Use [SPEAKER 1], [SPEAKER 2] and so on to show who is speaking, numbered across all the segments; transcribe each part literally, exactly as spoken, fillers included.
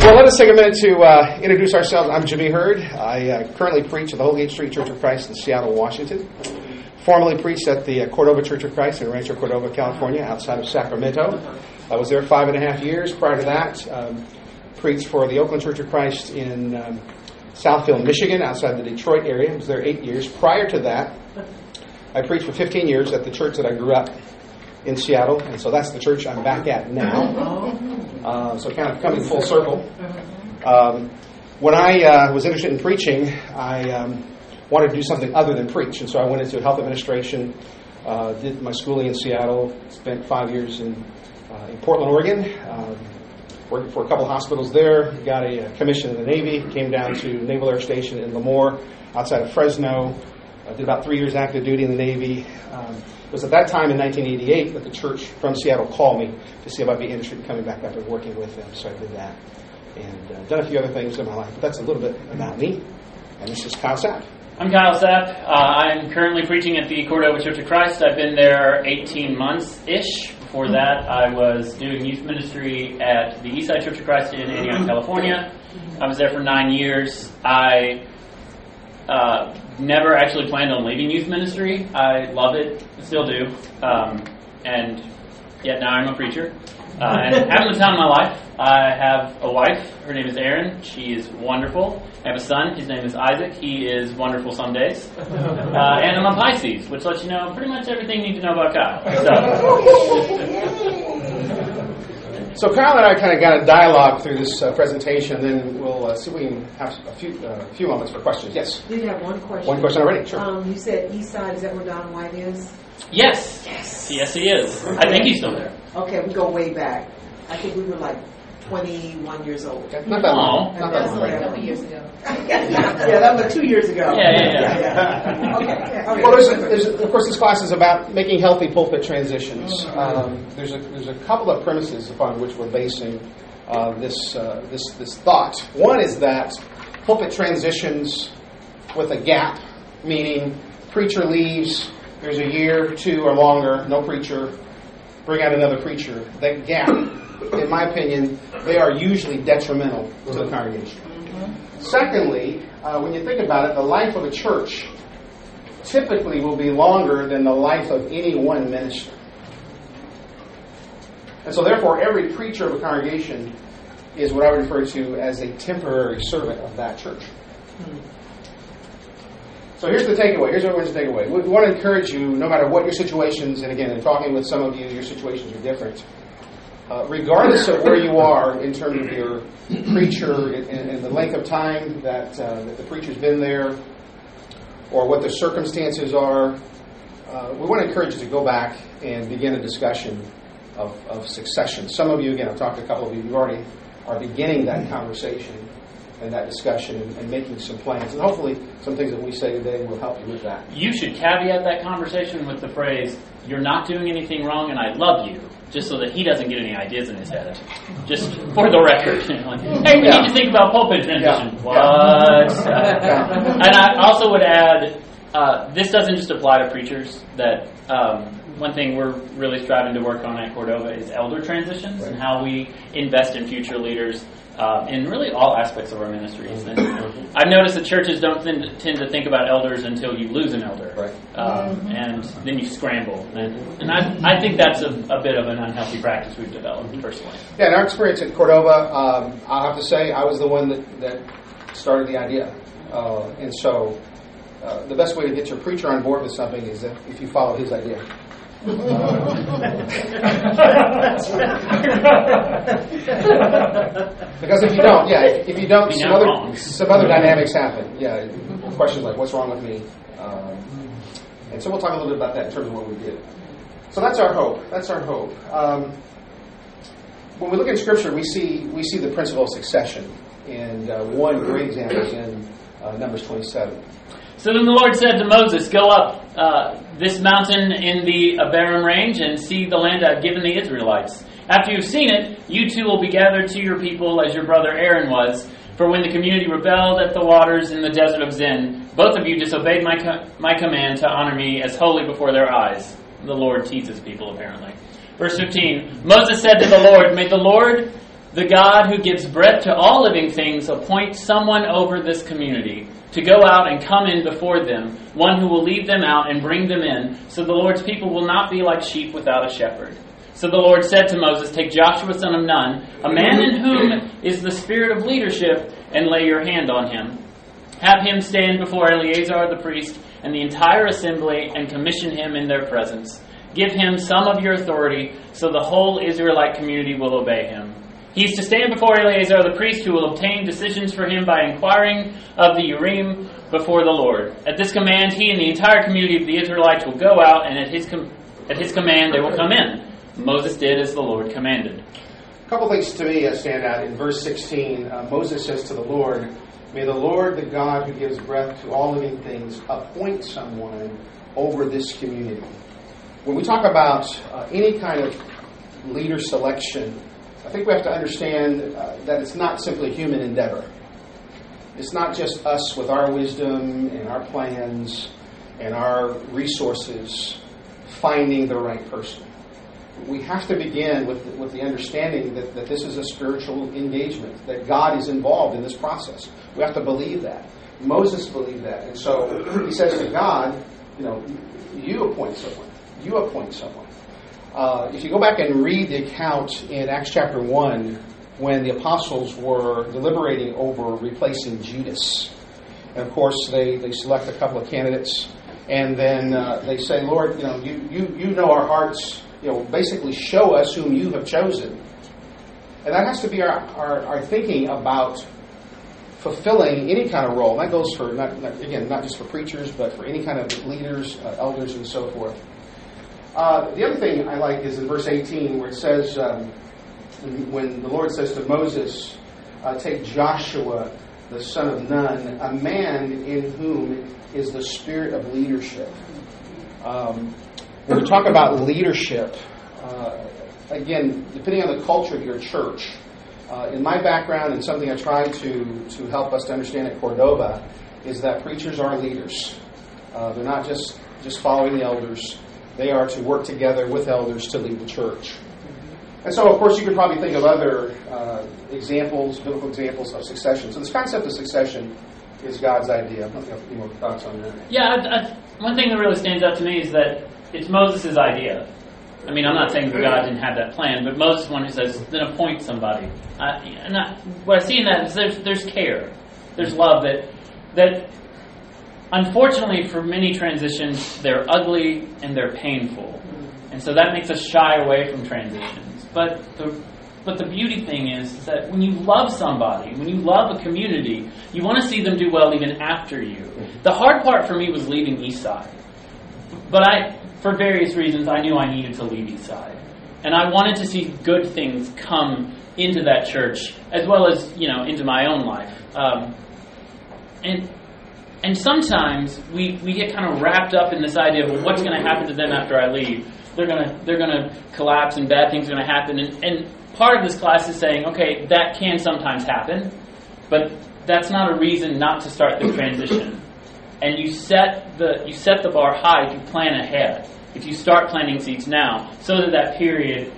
[SPEAKER 1] Well, let us take a minute to uh, introduce ourselves. I'm Jimmy Hurd. I uh, currently preach at the Holgate Street Church of Christ in Seattle, Washington. Formerly preached at the uh, Cordova Church of Christ in Rancho Cordova, California, outside of Sacramento. I was there five and a half years. Prior to that, um, preached for the Oakland Church of Christ in um, Southfield, Michigan, outside the Detroit area. I was there eight years. Prior to that, I preached for fifteen years at the church that I grew up in Seattle, and so that's the church I'm back at now. Uh, so kind of coming full circle. Um, when I uh, was interested in preaching, I um, wanted to do something other than preach, and so I went into health administration, uh, did my schooling in Seattle, spent five years in, uh, in Portland, Oregon, um, worked for a couple hospitals there, got a, a commission in the Navy, came down to Naval Air Station in Lemoore, outside of Fresno, uh, did about three years active duty in the Navy. Um, It was at that time in nineteen eighty-eight that the church from Seattle called me to see if I'd be interested in coming back up and working with them. So I did that. And uh, done a few other things in my life. But that's a little bit about me. And this is Kyle Sapp.
[SPEAKER 2] I'm Kyle Sapp. Uh, I'm currently preaching at the Cordova Church of Christ. I've been there eighteen months-ish. Before that, I was doing youth ministry at the Eastside Church of Christ in Antioch, California. I was there for nine years. I uh, never actually planned on leaving youth ministry. I love it. Still do. Um, and yet now I'm a preacher. Uh, and having the time of my life. I have a wife. Her name is Erin. She is wonderful. I have a son. His name is Isaac. He is wonderful some days. Uh, and I'm a Pisces, which lets you know pretty much everything you need to know about Kyle.
[SPEAKER 1] So, so Kyle and I kind of got a dialogue through this uh, presentation, and then we'll uh, see if we can have a few uh, few moments for questions. Yes?
[SPEAKER 3] Did you have one question?
[SPEAKER 1] One question already, sure.
[SPEAKER 3] Um, you said East Side. Is that where Don White is?
[SPEAKER 2] Yes. Yes. Yes, he is. I think he's still there.
[SPEAKER 3] Okay, we go way back. I think we were like twenty-one years old.
[SPEAKER 1] Okay. Not that long. Not that
[SPEAKER 3] That's
[SPEAKER 1] long.
[SPEAKER 3] like a couple years ago. Yeah, that was like two years ago.
[SPEAKER 2] Yeah, yeah, yeah.
[SPEAKER 3] yeah, yeah. Okay. okay.
[SPEAKER 1] Well, there's, there's, of course, this class is about making healthy pulpit transitions. Um, there's a there's a couple of premises upon which we're basing uh, this uh, this this thought. One is that pulpit transitions with a gap, meaning preacher leaves, there's a year, two, or longer, no preacher, bring out another preacher. That gap, in my opinion, they are usually detrimental to the congregation. Mm-hmm. Secondly, uh, when you think about it, the life of a church typically will be longer than the life of any one minister. And so therefore, every preacher of a congregation is what I would refer to as a temporary servant of that church. Mm-hmm. So here's the takeaway. Here's what we're going to take away. We want to encourage you, no matter what your situations, and again, in talking with some of you, your situations are different. Uh, regardless of where you are in terms of your preacher and, and the length of time that, uh, that the preacher's been there, or what the circumstances are, uh, we want to encourage you to go back and begin a discussion of, of succession. Some of you, again, I've talked to a couple of you, you already are beginning that conversation and that discussion and, and making some plans. And hopefully some things that we say today will help you with that.
[SPEAKER 2] You should caveat that conversation with the phrase, "You're not doing anything wrong and I love you," just so that he doesn't get any ideas in his head. Just for the record. Like, hey, we yeah. need to think about pulpit transition. Yeah. What? Yeah. And I also would add, uh, this doesn't just apply to preachers. That um, one thing we're really striving to work on at Cordova is elder transitions right. and how we invest in future leaders. Uh, in really all aspects of our ministries. And I've noticed that churches don't tend, tend to think about elders until you lose an elder. Right. Um, and then you scramble. And, and I, I think that's a, a bit of an unhealthy practice we've developed, personally.
[SPEAKER 1] Yeah, in our experience at Cordova, um, I'll have to say I was the one that, that started the idea. Uh, and so uh, the best way to get your preacher on board with something is that if you follow his idea. Uh, because if you don't, yeah, if, if you don't, some other, some other dynamics happen. Yeah, questions like, what's wrong with me? Um, and so we'll talk a little bit about that in terms of what we did. So that's our hope. That's our hope. Um, when we look at Scripture, we see we see the principle of succession. And uh, one great example is in uh, Numbers twenty-seven.
[SPEAKER 2] So then the Lord said to Moses, "Go up uh, this mountain in the Abarim range and see the land I've given the Israelites. After you've seen it, you too will be gathered to your people as your brother Aaron was. For when the community rebelled at the waters in the desert of Zin, both of you disobeyed my co- my command to honor me as holy before their eyes." The Lord teases people, apparently. Verse fifteen, Moses said to the Lord, "May the Lord The God who gives breath to all living things appoints someone over this community to go out and come in before them, one who will lead them out and bring them in, so the Lord's people will not be like sheep without a shepherd. So the Lord said to Moses, take Joshua son of Nun, a man in whom is the spirit of leadership, and lay your hand on him. Have him stand before Eleazar the priest and the entire assembly, and commission him in their presence. Give him some of your authority, so the whole Israelite community will obey him. He is to stand before Eleazar the priest, who will obtain decisions for him by inquiring of the Urim before the Lord. At this command, he and the entire community of the Israelites will go out, and at his com- at his command they will come in. Moses did as the Lord commanded.
[SPEAKER 1] A couple things to me uh, stand out. In verse sixteen, uh, Moses says to the Lord, may the Lord, the God who gives breath to all living things, appoint someone over this community. When we talk about uh, any kind of leader selection, I think we have to understand uh, that it's not simply human endeavor. It's not just us with our wisdom and our plans and our resources finding the right person. We have to begin with, with the understanding that, that this is a spiritual engagement, that God is involved in this process. We have to believe that. Moses believed that. And so he says to God, you know, you appoint someone. You appoint someone. Uh, if you go back and read the account in Acts chapter one, when the apostles were deliberating over replacing Judas, and of course they, they select a couple of candidates, and then uh, they say, Lord, you know, you, you, you know our hearts, you know, basically show us whom you have chosen. And that has to be our, our, our thinking about fulfilling any kind of role. And that goes for, not, not, again, not just for preachers, but for any kind of leaders, uh, elders, and so forth. Uh, the other thing I like is in verse eighteen, where it says, um, when the Lord says to Moses, uh, take Joshua, the son of Nun, a man in whom is the spirit of leadership. Um, when we talk about leadership, uh, again, depending on the culture of your church, uh, in my background and something I try to, to help us to understand at Cordova, is that preachers are leaders. Uh, they're not just, just following the elders. They are to work together with elders to lead the church. And so, of course, you could probably think of other uh, examples, biblical examples of succession. So this concept of succession is God's idea. I don't know if you have any more thoughts on that.
[SPEAKER 2] Yeah, I, I, one thing that really stands out to me is that it's Moses' idea. I mean, I'm not saying that God didn't have that plan, but Moses is one who says, then appoint somebody. Uh, and I, what I see in that is there's, there's care. There's love that that... Unfortunately, for many transitions, they're ugly and they're painful. And so that makes us shy away from transitions. But the but the beauty thing is, is that when you love somebody, when you love a community, you want to see them do well even after you. The hard part for me was leaving Eastside. But I, for various reasons, I knew I needed to leave Eastside. And I wanted to see good things come into that church, as well as, you know, into my own life. Um, and... And sometimes we, we get kind of wrapped up in this idea of, well, what's going to happen to them after I leave? They're going to they're going to collapse and bad things are going to happen. And, and part of this class is saying, okay, that can sometimes happen, but that's not a reason not to start the transition. And you set the you set the bar high if you plan ahead. If you start planting seeds now, so that that period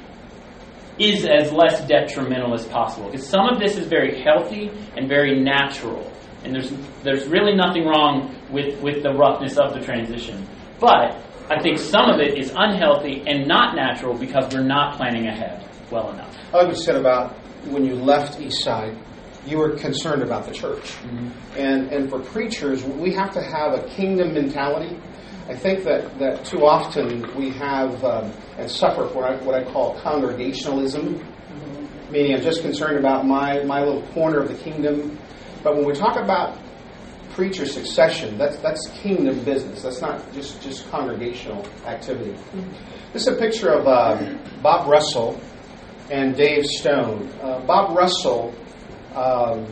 [SPEAKER 2] is as less detrimental as possible. Because some of this is very healthy and very natural. And there's there's really nothing wrong with, with the roughness of the transition. But I think some of it is unhealthy and not natural because we're not planning ahead well enough.
[SPEAKER 1] I like what you said about when you left Eastside, you were concerned about the church. Mm-hmm. And and for preachers, we have to have a kingdom mentality. I think that, that too often we have um, and suffer from what I, what I call congregationalism, mm-hmm. meaning I'm just concerned about my, my little corner of the kingdom. But when we talk about preacher succession, that's that's kingdom business. That's not just, just congregational activity. Mm-hmm. This is a picture of uh, Bob Russell and Dave Stone. Uh, Bob Russell um,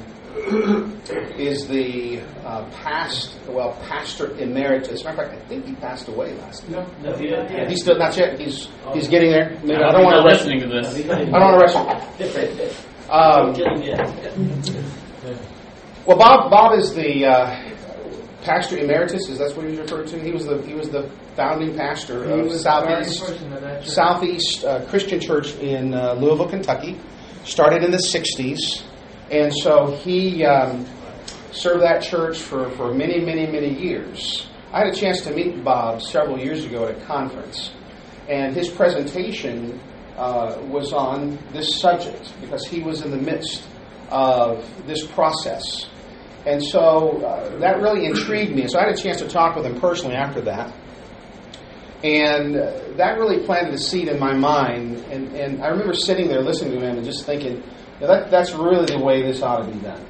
[SPEAKER 1] is the uh, past, well, pastor emeritus. As a matter of fact, I think he passed away last year.
[SPEAKER 4] No, no, he didn't. Yeah.
[SPEAKER 1] He's still not yet. He's he's getting there.
[SPEAKER 2] No,
[SPEAKER 1] I don't want to
[SPEAKER 2] listening to this.
[SPEAKER 1] I don't want to rush him. Um, Well, Bob Bob is the uh, pastor emeritus. Is that what he's referred to? He was the he was the founding pastor of Southeast Southeast uh, Christian Church in uh, Louisville, Kentucky. started in the sixties, and so he um, served that church for, for many, many, many years. I had a chance to meet Bob several years ago at a conference, and his presentation uh, was on this subject because he was in the midst of this process. And so uh, that really intrigued me. So I had a chance to talk with him personally after that. And uh, that really planted a seed in my mind. And, and I remember sitting there listening to him and just thinking, yeah, that, that's really the way this ought to be done.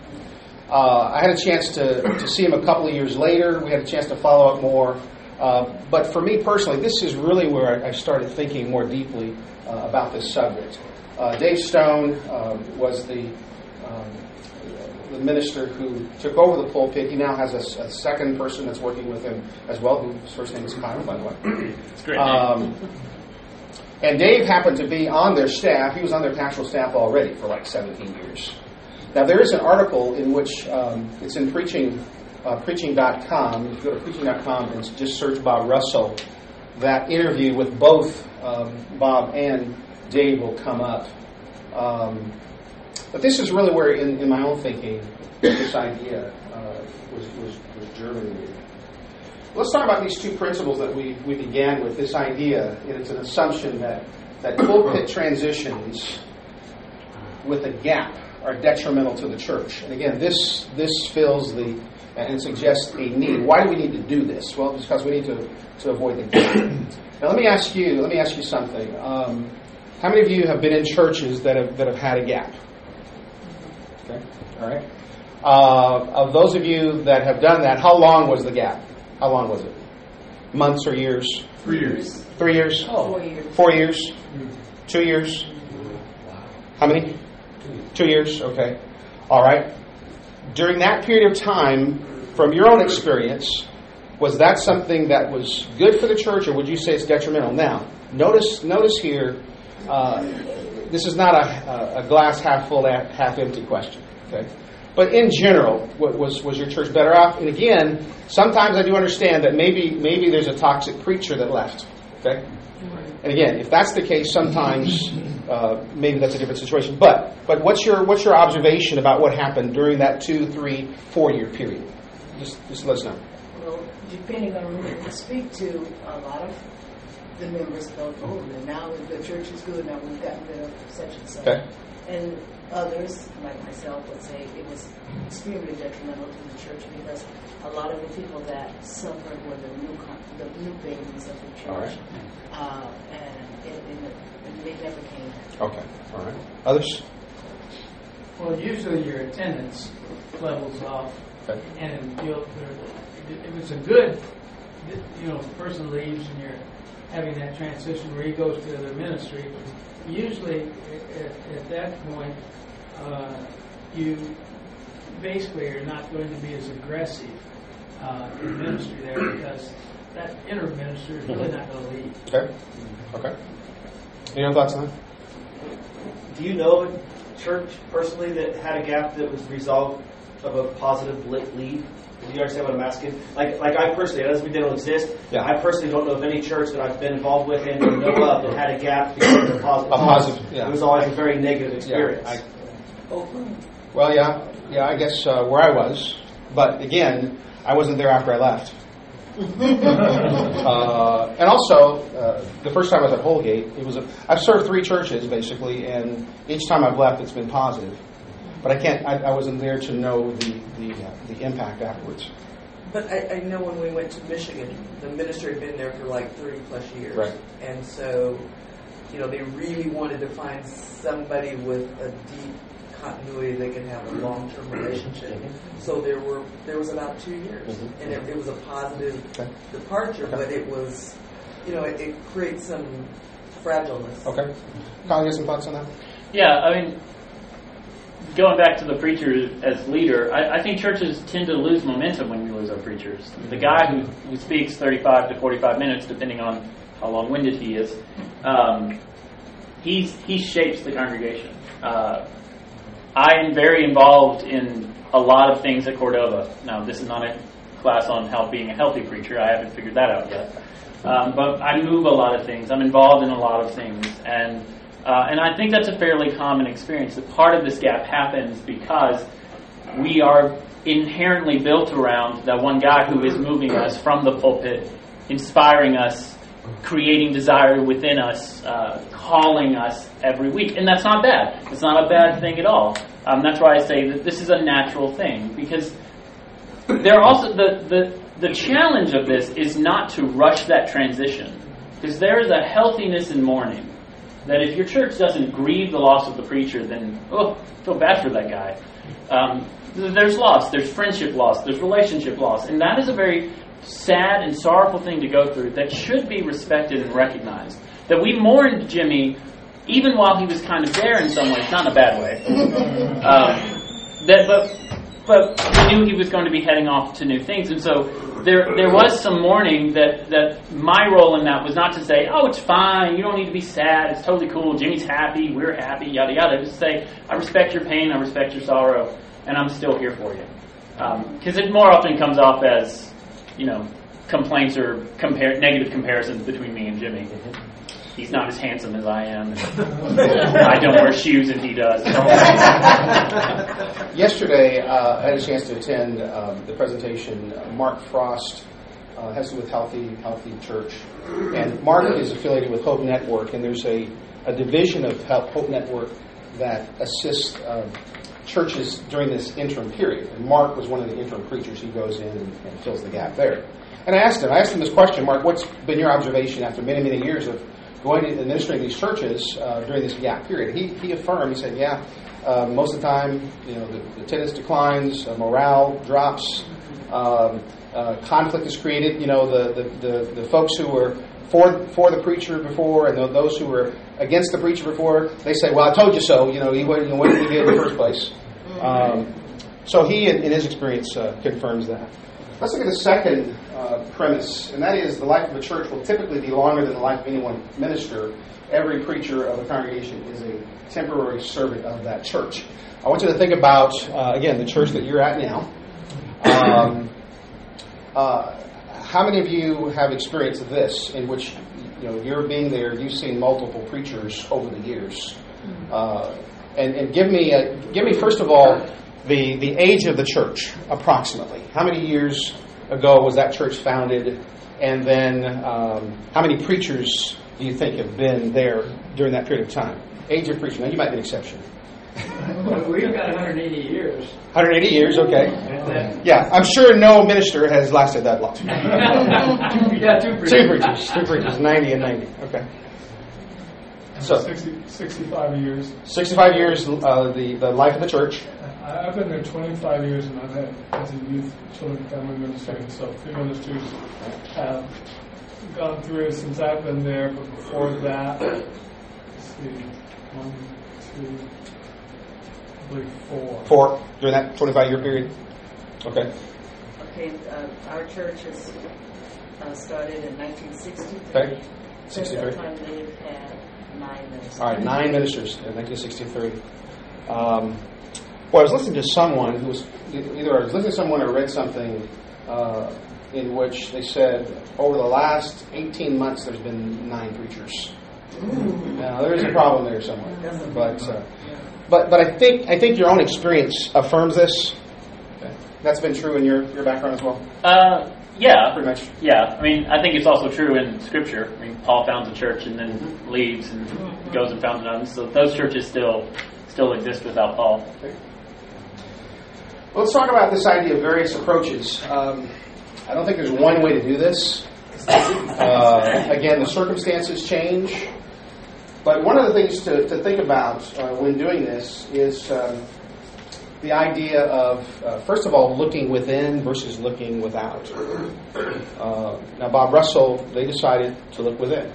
[SPEAKER 1] Uh, I had a chance to, to see him a couple of years later. We had a chance to follow up more. Uh, but for me personally, this is really where I, I started thinking more deeply uh, about this subject. Uh, Dave Stone uh, was the... Um, the minister who took over the pulpit. He now has a, a second person that's working with him as well, whose first name is Kyle, by the way.
[SPEAKER 2] It's great.
[SPEAKER 1] Um, and Dave happened to be on their staff. He was on their pastoral staff already for like seventeen years. Now, there is an article in which, um, it's in preaching, uh, preaching dot com. If you go to preaching dot com and just search Bob Russell, that interview with both um, Bob and Dave will come up. Um, But this is really where, in, in my own thinking, this idea uh, was, was, was germinated. Let's talk about these two principles that we, we began with, this idea. And it's an assumption that, that pulpit transitions with a gap are detrimental to the church. And again, this this fills the, and suggests a need. Why do we need to do this? Well, it's because we need to, to avoid the gap. Now, let me ask you, let me ask you something. Um, how many of you have been in churches that have that have had a gap? Okay, all right. Uh, of those of you that have done that, how long was the gap? How long was it? Months or years?
[SPEAKER 4] Three years.
[SPEAKER 1] Three years?
[SPEAKER 3] Oh. Four years.
[SPEAKER 1] Four years? Two years? How many? Two years, okay. All right. During that period of time, from your own experience, was that something that was good for the church, or would you say it's detrimental? Now, notice notice here, uh, this is not a, a glass half full, half empty question. Okay, but in general, was was your church better off? And again, sometimes I do understand that maybe maybe there's a toxic preacher that left. Okay, and again, if that's the case, sometimes uh, maybe that's a different situation. But but what's your what's your observation about what happened during that two, three, four year period? Just just let us know.
[SPEAKER 5] Well, depending on who you speak to, a lot of the members felt, oh, now the church is good, now we've gotten rid of such and such.
[SPEAKER 1] Okay.
[SPEAKER 5] And others, like myself, would say it was extremely detrimental to the church because a lot of the people that suffered were the new the new babies of the church.
[SPEAKER 1] All right.
[SPEAKER 5] Uh, and it, it, it, they never came back.
[SPEAKER 1] Okay. All right. Others?
[SPEAKER 6] Well, usually your attendance levels off,
[SPEAKER 1] Okay.
[SPEAKER 6] and you'll, if it's a good, you know, person leaves and you're having that transition where he goes to the ministry, usually at, at that point, uh, you basically are not going to be as aggressive uh, in ministry there because that inner minister is really not going to lead.
[SPEAKER 1] Okay. Okay. Any other thoughts on that?
[SPEAKER 7] Do you know of a church personally that had a gap that was resolved of a positive lead? Do you understand what I'm asking? Like, like I personally, it doesn't mean they don't exist.
[SPEAKER 1] Yeah.
[SPEAKER 7] I personally don't know of any church that I've been involved with and know of that had a gap because of a positive.
[SPEAKER 1] A positive, yeah.
[SPEAKER 7] It was always a very negative experience.
[SPEAKER 1] Yeah, I, well, yeah, yeah. I guess uh, where I was, but again, I wasn't there after I left. uh, and also, uh, the first time I was at Holgate, it was a, I've served three churches basically, and each time I've left, it's been positive. But I can't. I, I wasn't there to know the the, uh, the impact afterwards.
[SPEAKER 8] But I, I know when we went to Michigan, the minister had been there for like thirty plus years,
[SPEAKER 1] Right.
[SPEAKER 8] And so, you know, they really wanted to find somebody with a deep continuity they could have a long term relationship.
[SPEAKER 1] Mm-hmm.
[SPEAKER 8] So there were there was about two years,
[SPEAKER 1] Mm-hmm.
[SPEAKER 8] and it, it was a positive
[SPEAKER 1] Okay.
[SPEAKER 8] departure,
[SPEAKER 1] Okay.
[SPEAKER 8] but it was, you know, it, it creates some fragileness.
[SPEAKER 1] Okay. Kyle, you have some thoughts on that?
[SPEAKER 2] Yeah, I mean, going back to the preacher as leader, I, I think churches tend to lose momentum when we lose our preachers. The guy who, who speaks thirty-five to forty-five minutes, depending on how long-winded he is, um, he's, he shapes the congregation. Uh, I am very involved in a lot of things at Cordova. Now, this is not a class on how being a healthy preacher. I haven't figured that out yet. Um, but I move a lot of things. I'm involved in a lot of things. And Uh, and I think that's a fairly common experience. That part of this gap happens because we are inherently built around that one guy who is moving us from the pulpit, inspiring us, creating desire within us, uh, calling us every week. And that's not bad. It's not a bad thing at all. Um, that's why I say that this is a natural thing, because there also the, the the challenge of this is not to rush that transition, because there is a healthiness in mourning. That if your church doesn't grieve the loss of the preacher, then oh, feel bad for that guy. Um, there's loss, there's friendship loss, there's relationship loss, and that is a very sad and sorrowful thing to go through that should be respected and recognized. That we mourned Jimmy even while he was kind of there in some ways, not in a bad way. Um, that, but but we knew he was going to be heading off to new things, and so there there was some mourning that, that my role in that was not to say, oh, it's fine, you don't need to be sad, it's totally cool, Jimmy's happy, we're happy, yada yada. It was to say, I respect your pain, I respect your sorrow, and I'm still here for you. Because um, it more often comes off as, you know, complaints or compare, negative comparisons between me and Jimmy. He's not as handsome as I am. I don't wear shoes and he does.
[SPEAKER 1] Yesterday, uh, I had a chance to attend um, the presentation. Uh, Mark Frost uh, has to do with Healthy Healthy Church. And Mark is affiliated with Hope Network, and there's a, a division of Hope Network that assists uh, churches during this interim period. And Mark was one of the interim preachers. He goes in and, and fills the gap there. And I asked him, I asked him this question, Mark, what's been your observation after many, many years of going and administering these churches uh, during this gap period? He he affirmed, he said, yeah, uh, most of the time, you know, the, the attendance declines, uh, morale drops, um, uh, conflict is created. You know, the, the, the, the folks who were for for the preacher before and those who were against the preacher before, they say, well, I told you so. You know, he wouldn't, you know, what did he get in the first place? Um, so he, in, in his experience, uh, confirms that. Let's look at the second uh, premise, and that is the life of a church will typically be longer than the life of any one minister. Every preacher of a congregation is a temporary servant of that church. I want you to think about, uh, again, the church that you're at now. Um, uh, how many of you have experienced this, in which, you know, you're being there, you've seen multiple preachers over the years? Uh, and, and give me, a, give me first of all, The, the age of the church, approximately. How many years ago was that church founded? And then um, how many preachers do you think have been there during that period of time? Age of preaching. Now, you might be an exception.
[SPEAKER 6] Well, we've got one hundred eighty years.
[SPEAKER 1] one hundred eighty years, okay. Yeah, I'm sure no minister has lasted that long.
[SPEAKER 6] Yeah, two preachers.
[SPEAKER 1] Two preachers. Two preachers, ninety and ninety. Okay. So,
[SPEAKER 4] sixty, sixty-five years.
[SPEAKER 1] sixty-five years, uh, the, the life of the church.
[SPEAKER 4] I've been there twenty-five years, and I've had as a youth, children, family ministry, and so three ministries have gone through since I've been there. But before that, let's see, one, two, I believe four.
[SPEAKER 1] Four during that twenty-five year period. Okay.
[SPEAKER 5] Okay, uh, our church has uh, started in nineteen sixty-three.
[SPEAKER 1] Okay.
[SPEAKER 5] Since
[SPEAKER 1] sixty-three.
[SPEAKER 5] that time, they've had nine ministers.
[SPEAKER 1] All right, nine ministers in nineteen sixty-three. Um, Well, I was listening to someone who was, either I was listening to someone or read something uh, in which they said over the last eighteen months there's been nine preachers. Now, there is a problem there somewhere. But uh, but but I think I think your own experience affirms this. Okay. That's been true in your, your background as well?
[SPEAKER 2] Uh, yeah.
[SPEAKER 1] Pretty much.
[SPEAKER 2] Yeah. I mean, I think it's also true in Scripture. I mean, Paul founds a church and then mm-hmm. leaves and goes and founds another. So those churches still still exist without Paul.
[SPEAKER 1] Okay. Well, let's talk about this idea of various approaches. Um, I don't think there's one way to do this. Uh, again, the circumstances change. But one of the things to, to think about uh, when doing this is um, the idea of, uh, first of all, looking within versus looking without. Uh, now, Bob Russell, they decided to look within.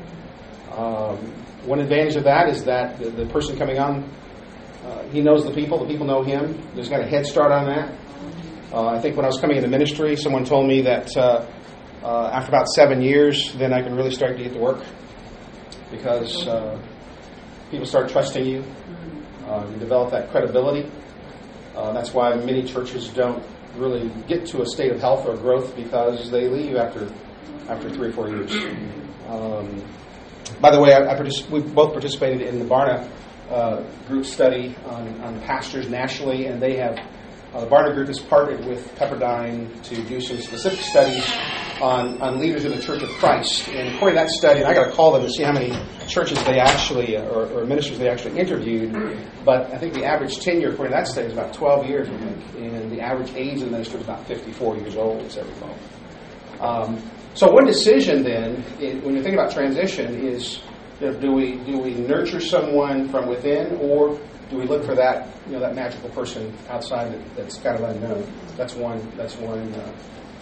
[SPEAKER 1] Um, one advantage of that is that the, the person coming on, Uh, he knows the people. The people know him. He's got a head start on that. Uh, I think when I was coming into ministry, someone told me that uh, uh, after about seven years, then I can really start to get to work because uh, people start trusting you. Uh, you develop that credibility. Uh, that's why many churches don't really get to a state of health or growth because they leave after after three or four years. Um, by the way, I, I partic- we both participated in the Barna uh, group study on, on pastors nationally, and they have uh, the Barna group has partnered with Pepperdine to do some specific studies on, on leaders in the Church of Christ. And according to that study, and I got to call them to see how many churches they actually, or, or ministers they actually interviewed, but I think the average tenure according to that study is about twelve years, I think, and the average age of the minister is about fifty-four years old, as I recall. Um, so one decision then, in, when you think about transition, is you know, do we do we nurture someone from within, or do we look for that you know that magical person outside that, that's kind of unknown? That's one. That's one. Uh,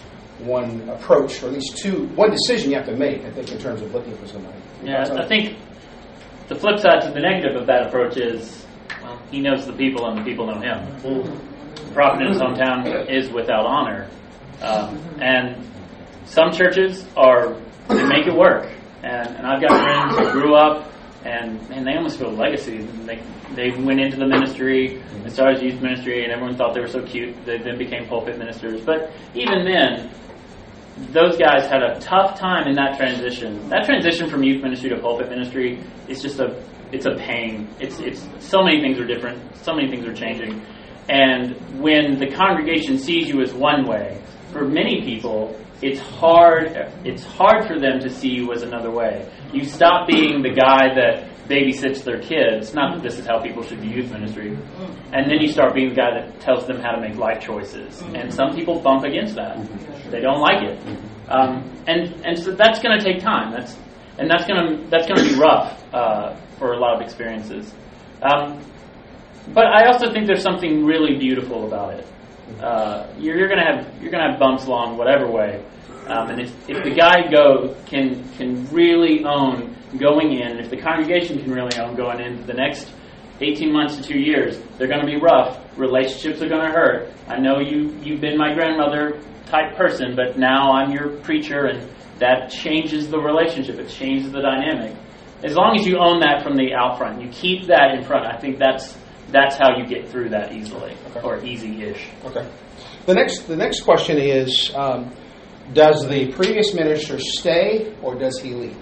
[SPEAKER 1] one approach, or at least two. One decision you have to make, I think, in terms of looking for somebody.
[SPEAKER 2] Yeah, I think the flip side to the negative of that approach is, well, he knows the people and the people know him. Mm-hmm. The prophet in his hometown is without honor. Um, and some churches are, they make it work. And, and I've got friends who grew up, and, and they almost feel a legacy. They, they went into the ministry and started youth ministry, and everyone thought they were so cute. They then became pulpit ministers. But even then, those guys had a tough time in that transition. That transition from youth ministry to pulpit ministry is just a, it's a pain. It's, it's, so many things are different. So many things are changing. And when the congregation sees you as one way, for many people, it's hard, it's hard for them to see you as another way. You stop being the guy that babysits their kids, not that this is how people should do youth ministry, and then you start being the guy that tells them how to make life choices. And some people bump against that. They don't like it. Um, and and so that's going to take time. That's and that's going to that's going to be rough uh, for a lot of experiences. Um, but I also think there's something really beautiful about it. Uh, you're, you're going to have you're going to have bumps along whatever way. Um, and if, if the guy go can can really own going in, if the congregation can really own going into the next eighteen months to two years, they're going to be rough. Relationships are going to hurt. I know you you've been my grandmother type person, but now I'm your preacher, and that changes the relationship. It changes the dynamic. As long as you own that from the out front, you keep that in front. I think that's that's how you get through that easily, okay. Or easy-ish.
[SPEAKER 1] Okay. The next the next question is. Um, Does the previous minister stay, or does he leave?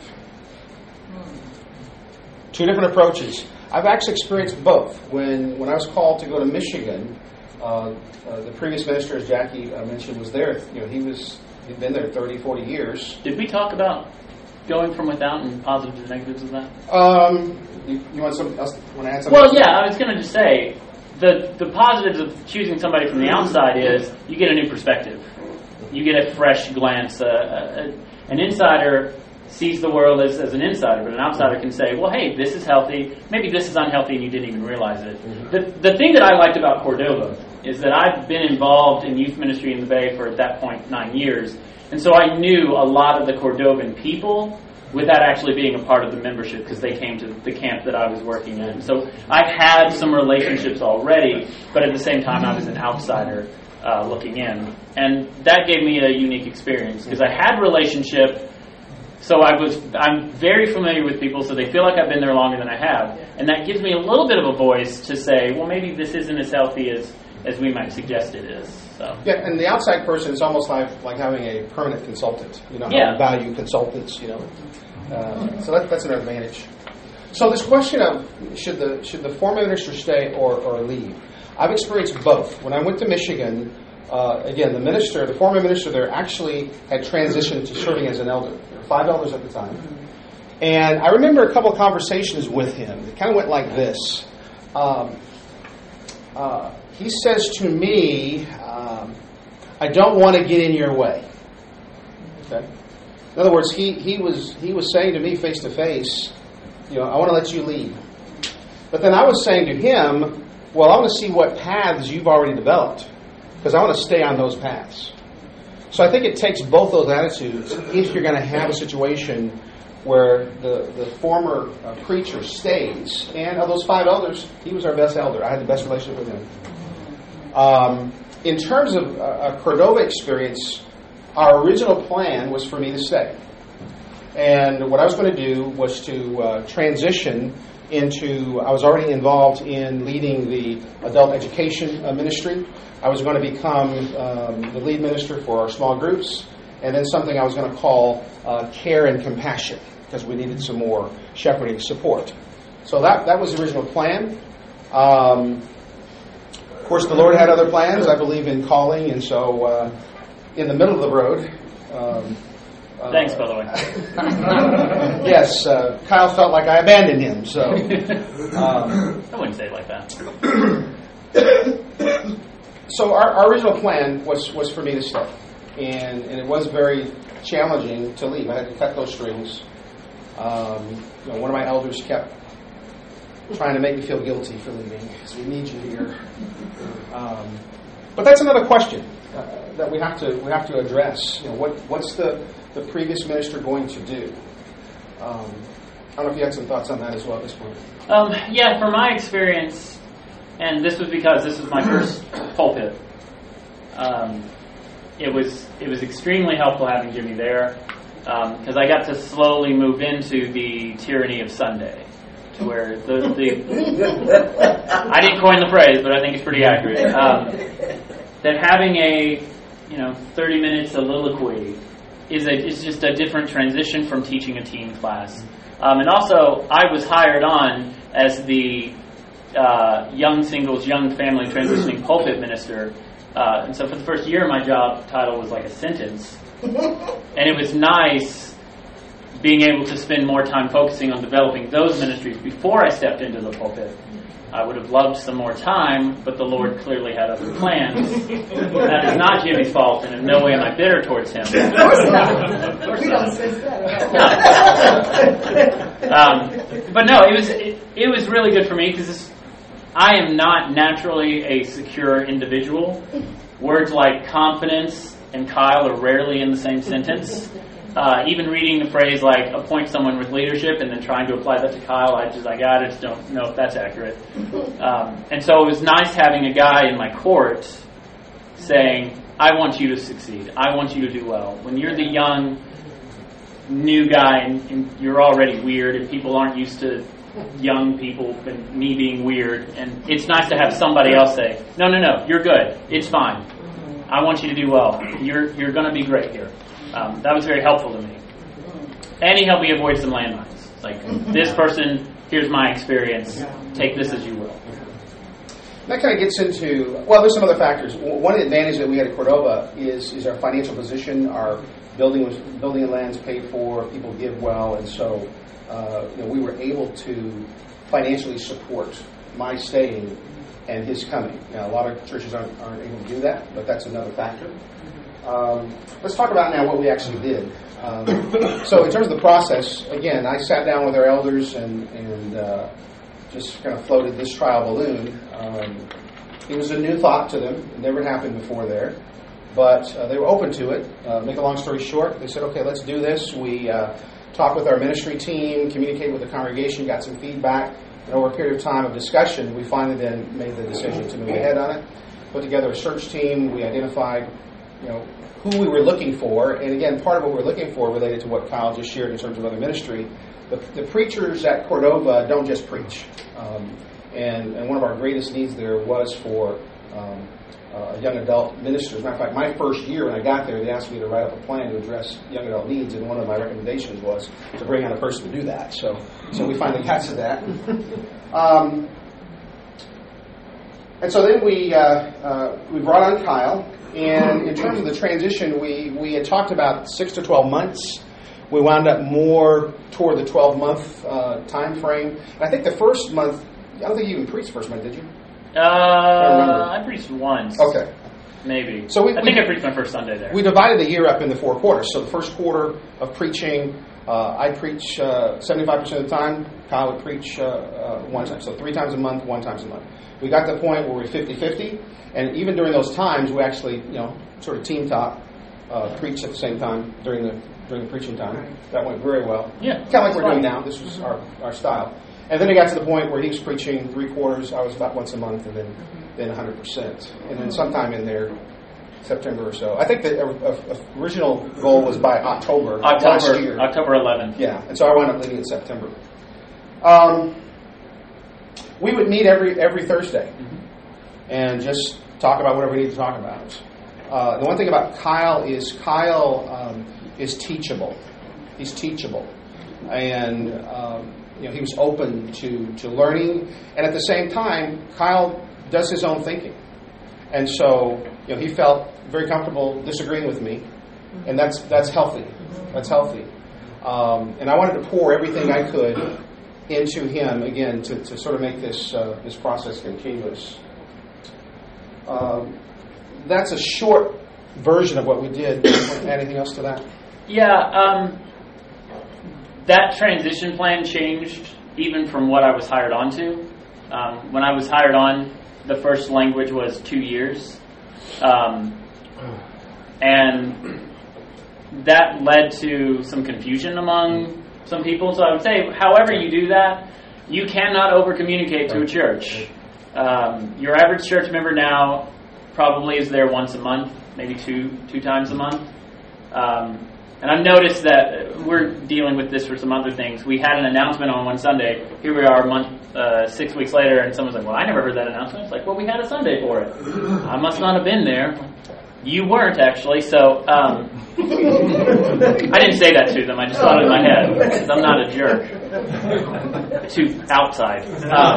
[SPEAKER 1] Two different approaches. I've actually experienced both. When when I was called to go to Michigan, uh, uh, the previous minister, as Jackie uh, mentioned, was there. You know, he was he'd been there thirty, forty years.
[SPEAKER 2] Did we talk about going from without and positives and negatives of that?
[SPEAKER 1] Um, you, you want something else? Want to add something?
[SPEAKER 2] Well, yeah, I was going to just say the the positives of choosing somebody from the outside is you get a new perspective. You get a fresh glance. Uh, uh, an insider sees the world as, as an insider, but an outsider can say, well, hey, this is healthy. Maybe this is unhealthy and you didn't even realize it. Mm-hmm. The, the thing that I liked about Cordova is that I've been involved in youth ministry in the Bay for, at that point, nine years. And so I knew a lot of the Cordovan people without actually being a part of the membership because they came to the camp that I was working in. So I had some relationships already, but at the same time I was an outsider Uh, looking in, and that gave me a unique experience because I had relationship, so I was I'm very familiar with people, so they feel like I've been there longer than I have, and that gives me a little bit of a voice to say, well, maybe this isn't as healthy as as we might suggest it is. So
[SPEAKER 1] yeah, and the outside person is almost like like having a permanent consultant. You know, how
[SPEAKER 2] yeah.
[SPEAKER 1] we value consultants. You know, uh, so that, that's an advantage. So this question of should the should the former minister stay or or leave? I've experienced both. When I went to Michigan, uh, again, the minister, the former minister there actually had transitioned to serving as an elder. There were five elders at the time. And I remember a couple of conversations with him. It kind of went like this. Um, uh, he says to me, um, I don't want to get in your way. Okay. In other words, he, he was he was saying to me face to face, you know, I want to let you lead. But then I was saying to him, well, I want to see what paths you've already developed, because I want to stay on those paths. So I think it takes both those attitudes if you're going to have a situation where the, the former uh, preacher stays. And of those five elders, he was our best elder. I had the best relationship with him. Um, in terms of a, a Cordova experience, our original plan was for me to stay. And what I was going to do was to uh, transition into, I was already involved in leading the adult education uh, ministry. I was going to become um, the lead minister for our small groups, and then something I was going to call uh, care and compassion. because we needed some more shepherding support. So that, that was the original plan. Um, of course, the Lord had other plans. I believe in calling, and so uh, in the middle of the road... Um, uh,
[SPEAKER 2] Thanks, by the way.
[SPEAKER 1] yes, uh, Kyle felt like I abandoned him, so... Um,
[SPEAKER 2] I wouldn't say it like that.
[SPEAKER 1] So our, our original plan was, was for me to stay, and, and it was very challenging to leave. I had to cut those strings. Um, you know, one of my elders kept trying to make me feel guilty for leaving, because we need you here. Um, but that's another question uh, that we have to we have to address. You know, what what's the, the previous minister going to do? Um, I don't know if you had some thoughts on that as well at this point.
[SPEAKER 2] Um, yeah, from my experience, and this was because this was my first pulpit. Um, it was it was extremely helpful having Jimmy there, because um, I got to slowly move into the tyranny of Sunday, to where the, the I didn't coin the phrase, but I think it's pretty accurate. Um, that having a you know thirty minute soliloquy is a is just a different transition from teaching a teen class. Um, and also, I was hired on as the uh, young singles, young family transitioning pulpit minister. Uh, and so for the first year, my job title was like a sentence. And it was nice being able to spend more time focusing on developing those ministries before I stepped into the pulpit. I would have loved some more time, but the Lord clearly had other plans. That is not Jimmy's fault, and in no way am I bitter towards him.
[SPEAKER 3] Of course not. Of course we don't sense that at all.
[SPEAKER 2] um, but no, it was it, it was really good for me because I am not naturally a secure individual. Words like confidence and Kyle are rarely in the same sentence. Uh, even reading the phrase like appoint someone with leadership and then trying to apply that to Kyle, I just like I just don't know if that's accurate. Um, and so it was nice having a guy in my court saying, I want you to succeed. I want you to do well. When you're the young, new guy and, and you're already weird and people aren't used to young people and me being weird, and it's nice to have somebody else say, no, no, no, you're good. It's fine. I want you to do well. You're you're going to be great here. Um, that was very helpful to me. And he helped me avoid some landmines. Like, this person, here's my experience. Take this as you will.
[SPEAKER 1] That kind of gets into, well, there's some other factors. One advantage that we had at Cordova is is our financial position. Our building was building and lands paid for. People give well, and so uh, you know, we were able to financially support my staying and his coming. Now, a lot of churches aren't, aren't able to do that, but that's another factor. Um, let's talk about now what we actually did. Um, so in terms of the process, again, I sat down with our elders and, and uh, just kind of floated this trial balloon. Um, it was a new thought to them. It never happened before there. But uh, they were open to it. Uh, make a long story short, they said, okay, let's do this. We uh, talked with our ministry team, communicated with the congregation, got some feedback. And over a period of time of discussion, we finally then made the decision to move ahead on it. Put together a search team. We identified you know, who we were looking for. And again, part of what we're looking for related to what Kyle just shared in terms of other ministry. The, the preachers at Cordova don't just preach. Um, and, and one of our greatest needs there was for um, uh, young adult ministers. As a matter of fact, my first year when I got there, they asked me to write up a plan to address young adult needs, and one of my recommendations was to bring on a person to do that. So, so we finally got to that. Um, and so then we uh, uh, we brought on Kyle. And in terms of the transition, we, we had talked about six to twelve months. We wound up more toward the twelve-month uh, time frame. And I think the first month, I don't think you even preached the first month, did you?
[SPEAKER 2] Uh, I, I preached once.
[SPEAKER 1] Okay.
[SPEAKER 2] Maybe.
[SPEAKER 1] So we,
[SPEAKER 2] I think
[SPEAKER 1] we,
[SPEAKER 2] I preached my first Sunday there.
[SPEAKER 1] We divided the year up into four quarters. So the first quarter of preaching, uh, I'd preach uh, seventy-five percent of the time. Kyle would preach uh, uh, one time. So three times a month, one times a month. We got to the point where we were fifty-fifty. And even during those times, we actually, you know, sort of team talk, uh, preached at the same time during the during the preaching time. That went very well.
[SPEAKER 2] Yeah.
[SPEAKER 1] Kind of like we're doing now. This was our, our style. And then it got to the point where he was preaching three quarters. I was about once a month, and then then one hundred percent. And then sometime in there, September or so. I think the uh, uh, original goal was by October,
[SPEAKER 2] October
[SPEAKER 1] last year.
[SPEAKER 2] October eleventh.
[SPEAKER 1] Yeah. And so I wound up leaving in September. Um, we would meet every every Thursday mm-hmm. and just talk about whatever we need to talk about. Uh, the one thing about Kyle is Kyle um, is teachable. He's teachable. and um, you know, he was open to, to learning. And at the same time, Kyle does his own thinking. And so, you know, he felt very comfortable disagreeing with me, and that's that's healthy. That's healthy. Um, and I wanted to pour everything I could into him again to, to sort of make this uh, this process continuous. Um, that's a short version of what we did. Anything else to that?
[SPEAKER 2] Yeah, um, that transition plan changed even from what I was hired on to. Um, when I was hired on, the first language was two years. Um, and that led to some confusion among some people. So I would say, however you do that, you cannot over-communicate to a church. Um, your average church member now probably is there once a month, maybe two two times a month. Um, and I've noticed that we're dealing with this for some other things. We had an announcement on one Sunday. Here we are a month, uh, six weeks later, and someone's like, well, I never heard that announcement. It's like, well, we had a Sunday for it. I must not have been there. You weren't, actually, so um, I didn't say that to them. I just thought it in my head, because I'm not a jerk. Too outside.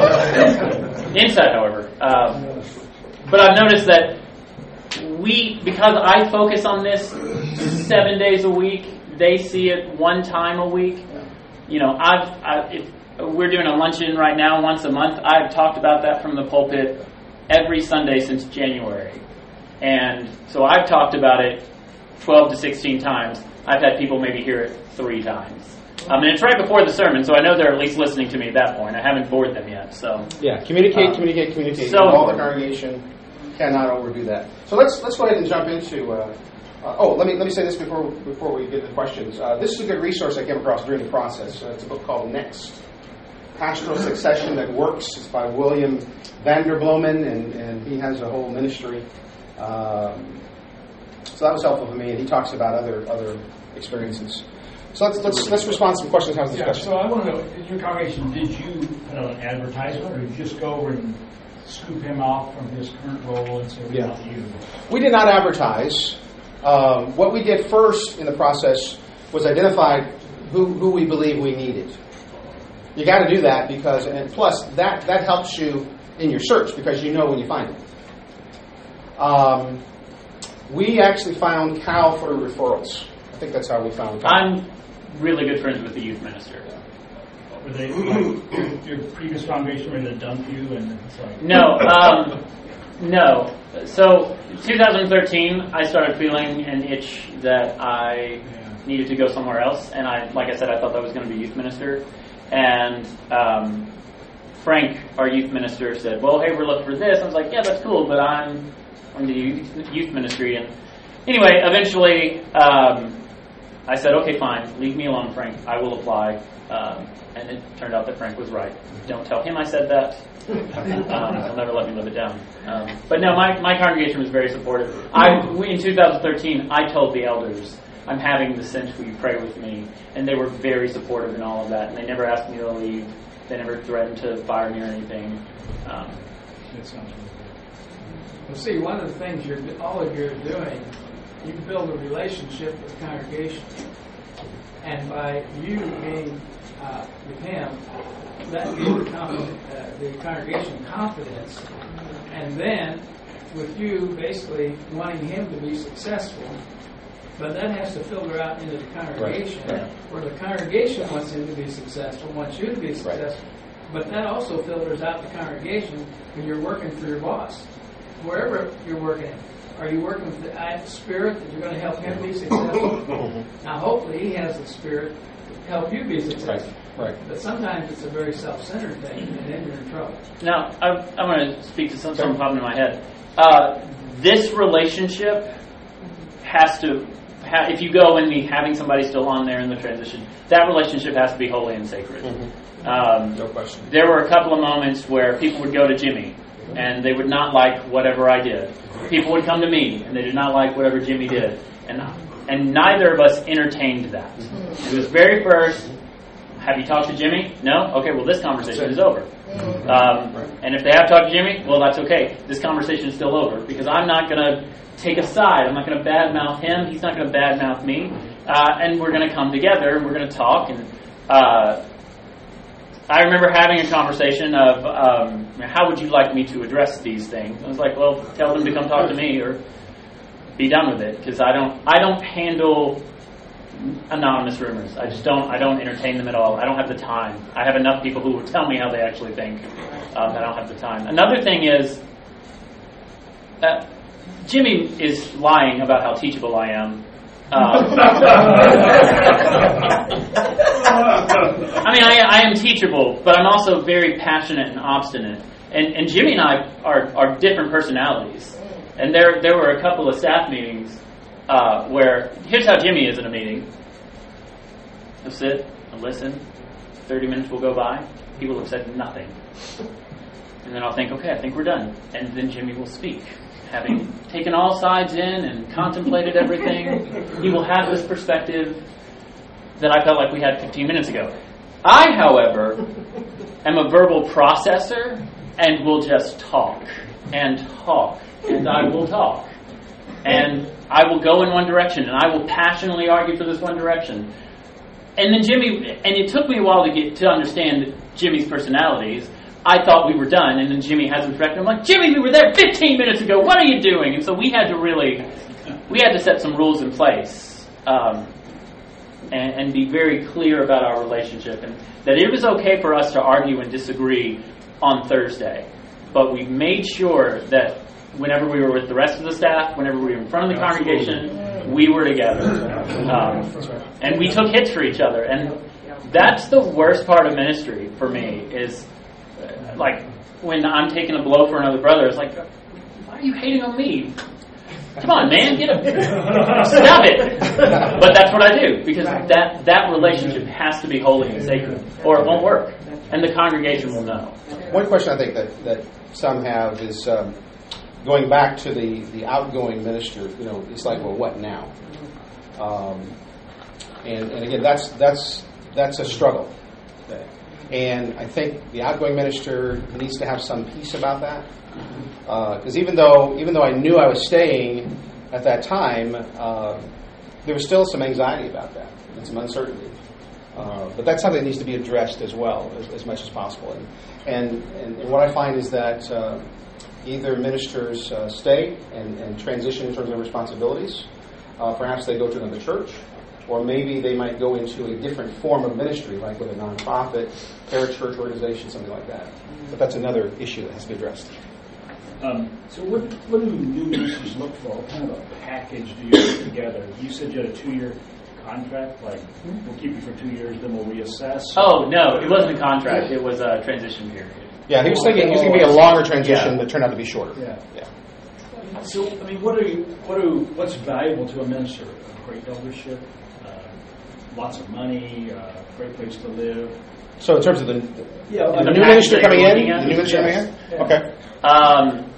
[SPEAKER 2] Um, inside, however. Um, but I've noticed that we, because I focus on this seven days a week, they see it one time a week. You know, I've, I, if we're doing a luncheon right now once a month. I've talked about that from the pulpit every Sunday since January. And so I've talked about it twelve to sixteen times. I've had people maybe hear it three times. Um, and it's right before the sermon, so I know they're at least listening to me at that point. I haven't bored them yet. So
[SPEAKER 1] yeah, communicate,
[SPEAKER 2] uh,
[SPEAKER 1] communicate, communicate.
[SPEAKER 2] So
[SPEAKER 1] all the congregation cannot overdo that. So let's let's go ahead and jump into. Uh, uh, oh, let me let me say this before before we get to the questions. Uh, this is a good resource I came across during the process. Uh, it's a book called Next: Pastoral Succession That Works. It's by William Vanderbloemen, and and he has a whole ministry. Um, so that was helpful for me, and he talks about other other experiences. So let's let's let's respond to some questions. How's the
[SPEAKER 9] Yeah,
[SPEAKER 1] discussion?
[SPEAKER 9] so I want to know, in your congregation, did you put out an advertisement, or did you just go over and scoop him off from his current role and say, we
[SPEAKER 1] Yeah.
[SPEAKER 9] want you?
[SPEAKER 1] We did not advertise. Um, what we did first in the process was identify who who we believe we needed. You got to do that because, and plus that that helps you in your search because you know when you find it. Um, we actually found Cal through referrals. I think that's how we found Cal.
[SPEAKER 2] I'm really good friends with the youth minister.
[SPEAKER 9] Were they, like, your previous congregation ready to dump you? And it's like,
[SPEAKER 2] No, um, no. So, twenty thirteen, I started feeling an itch that I needed to go somewhere else, and I, like I said, I thought that was going to be youth minister. And um, Frank, our youth minister, said, "Well, hey, we're looking for this." I was like, "Yeah, that's cool, but I'm on the youth, youth ministry." And anyway, eventually, um, I said, "Okay, fine, leave me alone, Frank. I will apply." Um, and it turned out that Frank was right. Don't tell him I said that. Um, he'll never let me live it down. Um, but no, my, my congregation was very supportive. I we, in two thousand thirteen, I told the elders, "I'm having the Cinch, will you pray with me?" And they were very supportive in all of that. And they never asked me to leave. They never threatened to fire me or anything. Um,
[SPEAKER 9] that sounds really good.
[SPEAKER 6] Well, see, one of the things you're all of you are doing, you build a relationship with the congregation, and by you being uh, with him, that gives the, con- uh, the congregation confidence, and then with you basically wanting him to be successful, but that has to filter out into the congregation,
[SPEAKER 1] Right. Right.
[SPEAKER 6] where the congregation wants him to be successful, wants you to be successful, but that also filters out the congregation when you're working for your boss. Wherever you're working, are you working with the spirit that you're going to help him be successful? Now, hopefully, he has the spirit to help you be successful.
[SPEAKER 1] Right.
[SPEAKER 6] But sometimes it's a very self-centered thing, and then you're in trouble.
[SPEAKER 2] Now, I, I want to speak to some, something popping in my head. Uh, this relationship has to, ha- if you go and be having somebody still on there in the transition, that relationship has to be holy and sacred.
[SPEAKER 1] Mm-hmm.
[SPEAKER 2] Um,
[SPEAKER 1] No question.
[SPEAKER 2] There were a couple of moments where people would go to Jimmy, and they would not like whatever I did. People would come to me, and they did not like whatever Jimmy did. And and neither of us entertained that. It was very first, have you talked to Jimmy? No? Okay, well, this conversation is over. Um, and if they have talked to Jimmy, well, that's okay. This conversation is still over, because I'm not going to take a side. I'm not going to badmouth him. He's not going to badmouth me. Uh, and we're going to come together, and we're going to talk, and uh, I remember having a conversation of um, how would you like me to address these things? I was like, well, tell them to come talk to me or be done with it, because I don't I don't handle anonymous rumors. I just don't I don't entertain them at all. I don't have the time. I have enough people who will tell me how they actually think. Um, I don't have the time. Another thing is, uh, Jimmy is lying about how teachable I am. Um, I mean, I, I am teachable, but I'm also very passionate and obstinate. And, and Jimmy and I are, are different personalities. And there there were a couple of staff meetings uh, where, here's how Jimmy is in a meeting. He'll sit and listen. thirty minutes will go by. He will have said nothing. And then I'll think, okay, I think we're done. And then Jimmy will speak. Having taken all sides in and contemplated everything, he will have this perspective that I felt like we had fifteen minutes ago. I, however, am a verbal processor and will just talk and talk and I will talk. And I will go in one direction and I will passionately argue for this one direction. And then Jimmy, and it took me a while to get to understand Jimmy's personalities. I thought we were done, and then Jimmy hasn't corrected. I'm like, Jimmy, we were there fifteen minutes ago. What are you doing? And so we had to really, we had to set some rules in place um, and, and be very clear about our relationship, and that it was okay for us to argue and disagree on Thursday. But we made sure that whenever we were with the rest of the staff, whenever we were in front of the congregation, we were together. Um, and we took hits for each other. And that's the worst part of ministry for me is... Like, when I'm taking a blow for another brother, it's like, why are you hating on me? Come on, man, get a... Stop it! But that's what I do, because that, that relationship has to be holy and sacred, or it won't work. And the congregation will know.
[SPEAKER 1] One question I think that, that some have is um, going back to the, the outgoing minister, you know, it's like, well, what now? Um, and, and again, that's that's that's a struggle. And I think the outgoing minister needs to have some peace about that, because uh, even though even though I knew I was staying at that time, uh, there was still some anxiety about that and some uncertainty. Uh, but that's something that needs to be addressed as well, as, as much as possible. And and, and, and what I find is that uh, either ministers uh, stay and, and transition in terms of their responsibilities. Uh, perhaps they go to another church. Or maybe they might go into a different form of ministry, like with a nonprofit, parachurch organization, something like that. But that's another issue that has to be addressed.
[SPEAKER 9] Um, so what, what do new ministers look for? What kind of a package do you put together? You said you had a two-year contract, like we'll keep you for two years, then we'll reassess?
[SPEAKER 2] Oh, no, it wasn't a contract. It was a transition period.
[SPEAKER 1] Yeah, he was thinking it was going to be a longer transition,
[SPEAKER 2] yeah.
[SPEAKER 1] but turned out to be shorter.
[SPEAKER 9] Yeah.
[SPEAKER 1] yeah.
[SPEAKER 9] So, I mean, what are you, what are, what's valuable to a minister? A great eldership? Lots of money, uh, great place to live.
[SPEAKER 1] So in terms of the,
[SPEAKER 9] yeah,
[SPEAKER 1] the,
[SPEAKER 2] the
[SPEAKER 1] new minister coming in,
[SPEAKER 2] the
[SPEAKER 1] new minister
[SPEAKER 9] yes.
[SPEAKER 1] coming in,
[SPEAKER 9] Yeah.
[SPEAKER 1] okay.
[SPEAKER 2] Um,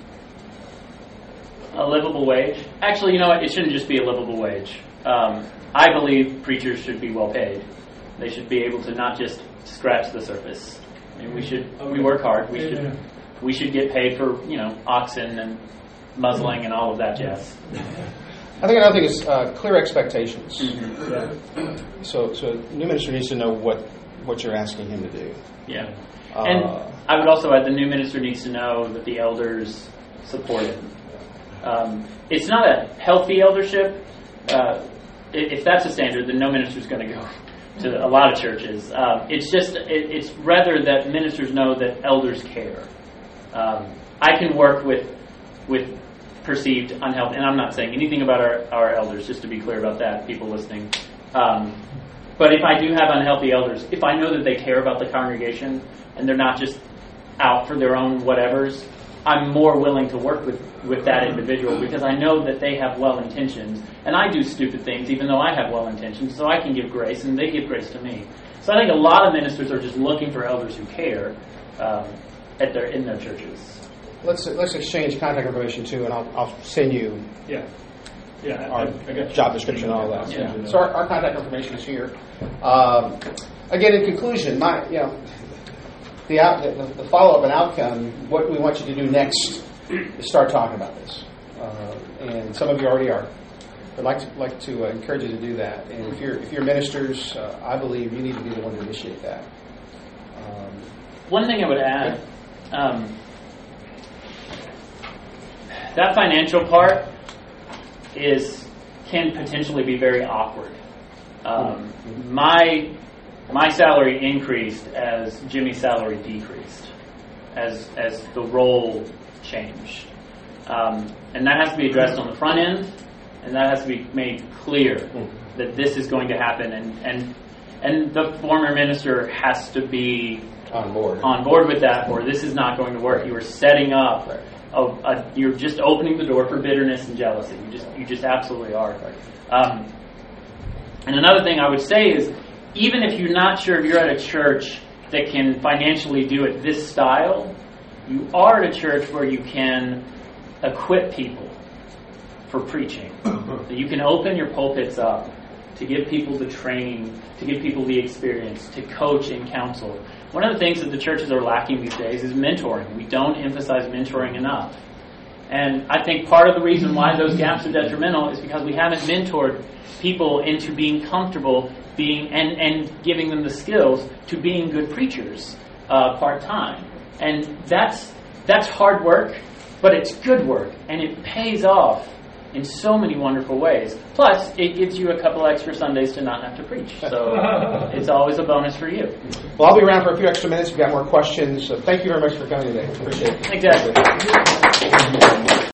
[SPEAKER 2] a livable wage. Actually, you know what? It shouldn't just be a livable wage. Um, I believe preachers should be well paid. They should be able to not just scratch the surface. I mean, we should. Okay. We work hard. We yeah. should. We should get paid for you know oxen and muzzling and all of that jazz.
[SPEAKER 1] I think another thing is uh, clear expectations.
[SPEAKER 2] Mm-hmm.
[SPEAKER 1] Yeah. So, so new minister needs to know what, what you're asking him to do.
[SPEAKER 2] Yeah.
[SPEAKER 1] Uh,
[SPEAKER 2] and I would also add the new minister needs to know that the elders support him. Um, it's not a healthy eldership. Uh, if that's the standard, then no minister is going to go to a lot of churches. Um, it's just it, it's rather that ministers know that elders care. Um, I can work with with. perceived unhealthy, and I'm not saying anything about our, our elders, just to be clear about that, people listening. Um, but if I do have unhealthy elders, if I know that they care about the congregation and they're not just out for their own whatevers, I'm more willing to work with, with that individual because I know that they have well intentions, and I do stupid things even though I have well intentions, so I can give grace and they give grace to me. So I think a lot of ministers are just looking for elders who care um, at their in their churches.
[SPEAKER 1] Let's let's exchange contact information too, and I'll I'll send you
[SPEAKER 9] yeah yeah
[SPEAKER 1] our
[SPEAKER 9] I, I got
[SPEAKER 1] job description and all that.
[SPEAKER 2] Yeah.
[SPEAKER 1] So our, our contact information is here. Um, again, in conclusion, my you know the out, the, the follow up and outcome. What we want you to do next is start talking about this, uh, and some of you already are. I'd like to, like to uh, encourage you to do that. And if you're if you're ministers, uh, I believe you need to be the one to initiate that. Um,
[SPEAKER 2] One thing I would add, um, that financial part is can potentially be very awkward. Um, my my salary increased as Jimmy's salary decreased, as as the role changed, um, and that has to be addressed on the front end, and that has to be made clear that this is going to happen, and and and the former minister has to be
[SPEAKER 1] on board
[SPEAKER 2] on board with that, or this is not going to work. You are setting up.
[SPEAKER 1] Right.
[SPEAKER 2] A, a, you're just opening the door for bitterness and jealousy. You just you just absolutely are. Um, and another thing I would say is, even if you're not sure if you're at a church that can financially do it this style, you are at a church where you can equip people for preaching. That you can open your pulpits up to give people the training, to give people the experience, to coach and counsel. One of the things that the churches are lacking these days is mentoring. We don't emphasize mentoring enough. And I think part of the reason why those gaps are detrimental is because we haven't mentored people into being comfortable being and, and giving them the skills to being good preachers uh, part-time. And that's that's hard work, but it's good work, and it pays off in so many wonderful ways. Plus, it gives you a couple extra Sundays to not have to preach. So it's always a bonus for you.
[SPEAKER 1] Well, I'll be around for a few extra minutes if you've got more questions. So thank you very much for coming today. Appreciate it.
[SPEAKER 2] Exactly.